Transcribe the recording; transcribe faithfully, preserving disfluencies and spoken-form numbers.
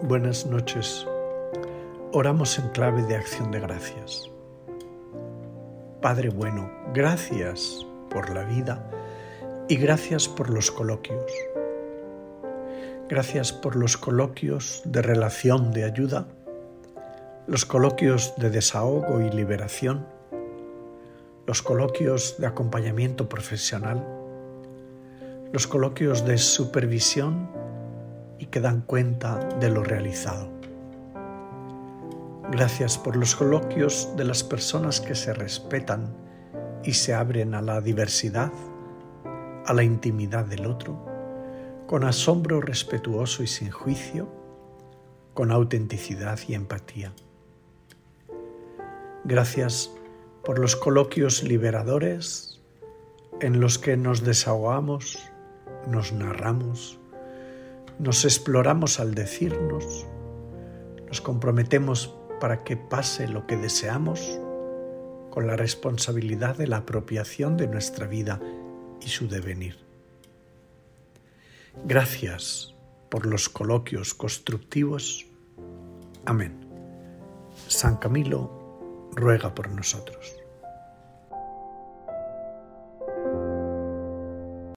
Buenas noches. Oramos en clave de acción de gracias. Padre bueno, gracias por la vida y gracias por los coloquios. Gracias por los coloquios de relación, de ayuda, los coloquios de desahogo y liberación, los coloquios de acompañamiento profesional, los coloquios de supervisión y que dan cuenta de lo realizado. Gracias por los coloquios de las personas que se respetan y se abren a la diversidad, a la intimidad del otro, con asombro respetuoso y sin juicio, con autenticidad y empatía. Gracias por los coloquios liberadores en los que nos desahogamos, nos narramos, nos exploramos al decirnos, nos comprometemos para que pase lo que deseamos con la responsabilidad de la apropiación de nuestra vida y su devenir. Gracias por los coloquios constructivos. Amén. San Camilo ruega por nosotros.